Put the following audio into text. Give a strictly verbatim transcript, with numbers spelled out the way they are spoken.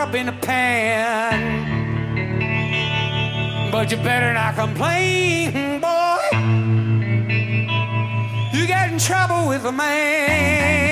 up in a pan. But you better not complain, boy. You get in trouble with a man.